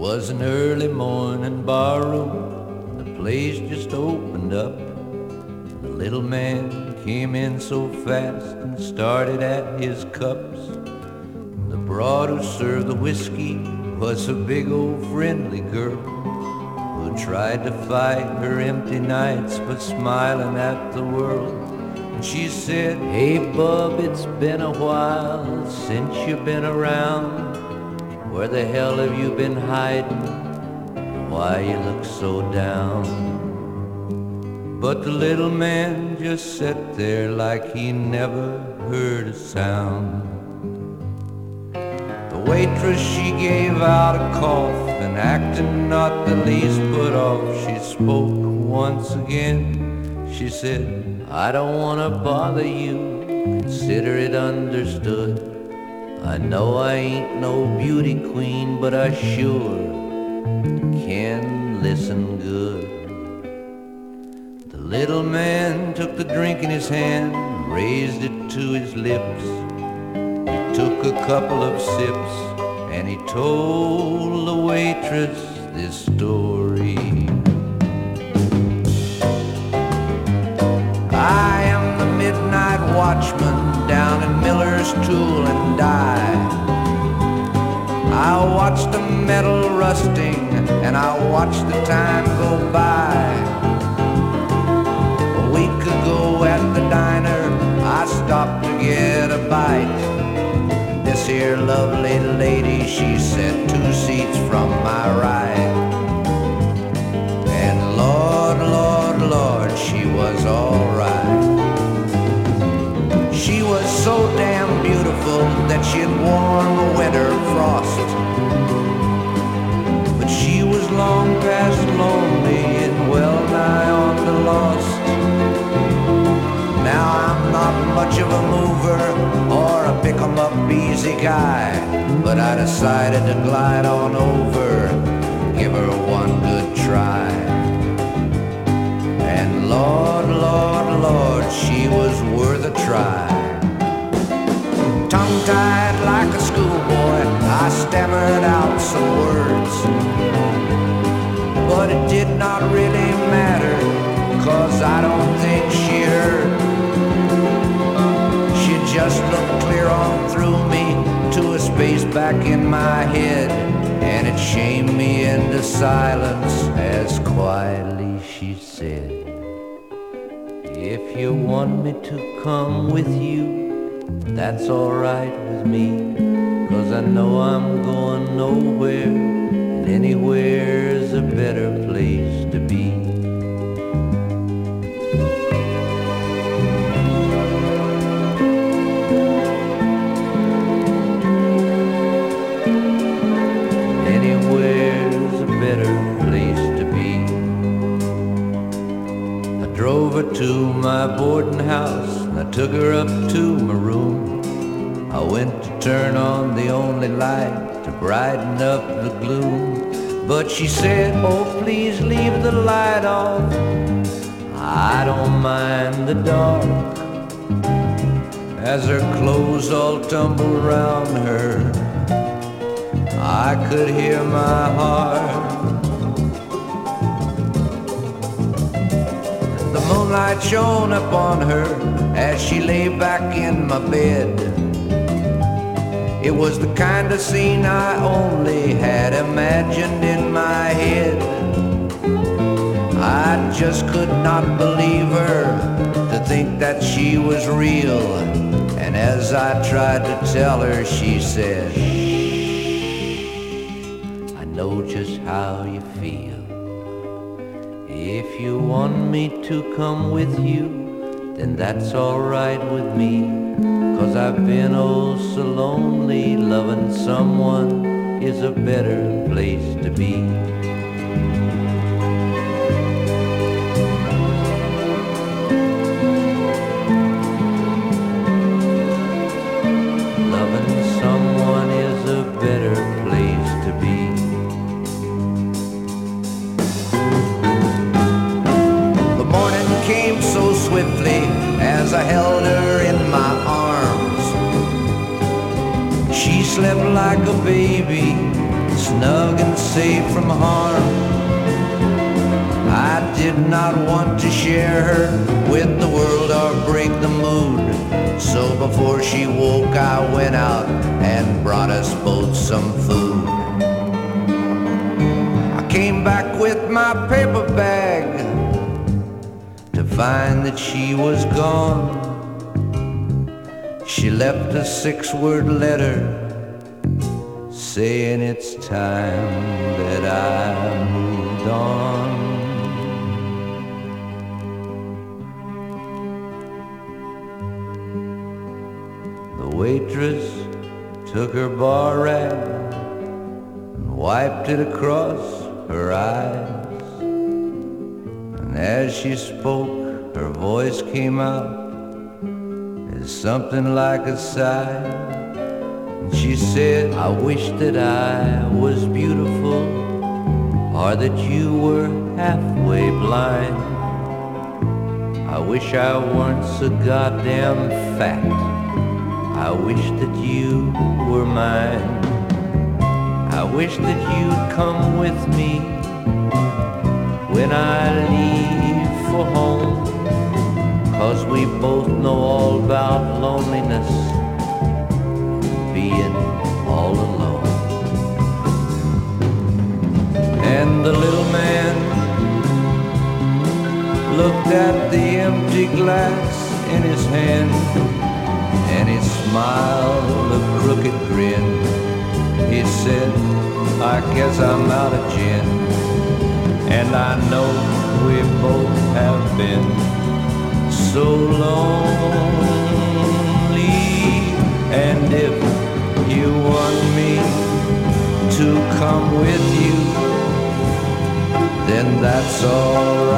was an early morning barroom. The place just opened up. The little man came in so fast and started at his cups. The broad who served the whiskey was a big old friendly girl who tried to fight her empty nights but smiling at the world. And she said, "Hey bub, it's been a while since you've been around. Where the hell have you been hiding? Why you look so down?" But the little man just sat there like he never heard a sound. The waitress, she gave out a cough, and acting not the least put off, she spoke once again. She said, "I don't want to bother you, consider it understood. I know I ain't no beauty queen, but I sure can listen good." The little man took the drink in his hand, raised it to his lips. He took a couple of sips, and he told the waitress this story. "I am the midnight watchman down in Miller's Tool and Die. I watch the metal rusting, and I watch the time go by. A week ago at the diner, I stopped to get a bite. This here lovely lady, she sat 2 seats from my right. And Lord, Lord, Lord, she was all right. She was so damn beautiful that she'd worn the winter frost. But she was long past lonely and well nigh on the lost. Now I'm not much of a mover or a pick-em-up easy guy, but I decided to glide on over, give her one good try. And Lord, Lord, Lord, she was worth a try. Tongue-tied like a schoolboy, I stammered out some words. But it did not really matter, 'cause I don't think she heard. She just looked clear on through me to a space back in my head, and it shamed me into silence as quietly she said, "If you want me to come with you, that's all right with me, 'cause I know I'm going nowhere, and anywhere's a better place to be." Anywhere's a better place to be. I drove her to my boarding house, I took her up to my room. I went to turn on the only light to brighten up the gloom. But she said, "Oh, please leave the light off. I don't mind the dark." As her clothes all tumbled around her, I could hear my heart. The moonlight shone upon her as she lay back in my bed. It was the kind of scene I only had imagined in my head. I just could not believe her, to think that she was real. And as I tried to tell her, she said, "I know just how you feel. If you want me to come with you, then that's all right with me, 'cause I've been oh so lonely. Loving someone is a better place to be." Loving someone is a better place to be. The morning came so swiftly as I held her in my arms. She slept like a baby snug and safe from harm. I did not want to share her with the world or break the mood. So before she woke, I went out and brought us both some food. I came back with my paper bag to find that she was gone. She left a 6-word letter saying it's time that I moved on. The waitress took her bar rag and wiped it across her eyes. And as she spoke, her voice came out as something like a sigh. And she said, I wish that I was beautiful, or that you were halfway blind. I wish I weren't so goddamn fat. I wish that you were mine. I wish that you'd come with me when I leave for home, 'cause we both know all about loneliness, being all alone. And the little man looked at the empty glass in his hand, and he smiled a crooked grin. He said, I guess I'm out of gin. And I know we both have been so lonely. And if you want me to come with you, then that's all right.